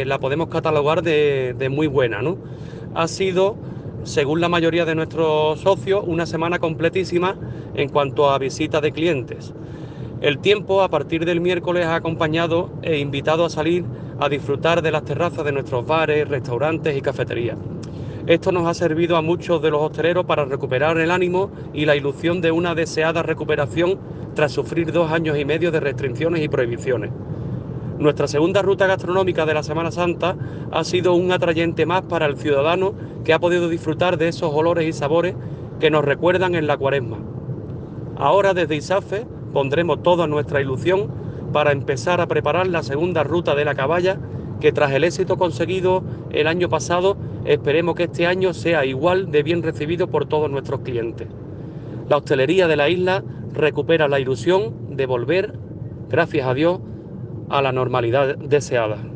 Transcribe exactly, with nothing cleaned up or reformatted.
eh, la podemos catalogar de, de muy buena, ¿no? Ha sido, según la mayoría de nuestros socios, una semana completísima en cuanto a visitas de clientes. El tiempo a partir del miércoles ha acompañado e invitado a salir a disfrutar de las terrazas de nuestros bares, restaurantes y cafeterías. Esto nos ha servido a muchos de los hosteleros para recuperar el ánimo y la ilusión de una deseada recuperación tras sufrir dos años y medio de restricciones y prohibiciones. Nuestra segunda ruta gastronómica de la Semana Santa ha sido un atrayente más para el ciudadano que ha podido disfrutar de esos olores y sabores que nos recuerdan en la Cuaresma. Ahora desde ISAFE pondremos toda nuestra ilusión para empezar a preparar la segunda ruta de la caballa, que tras el éxito conseguido el año pasado, esperemos que este año sea igual de bien recibido por todos nuestros clientes. La hostelería de la isla recupera la ilusión de volver, gracias a Dios, a la normalidad deseada.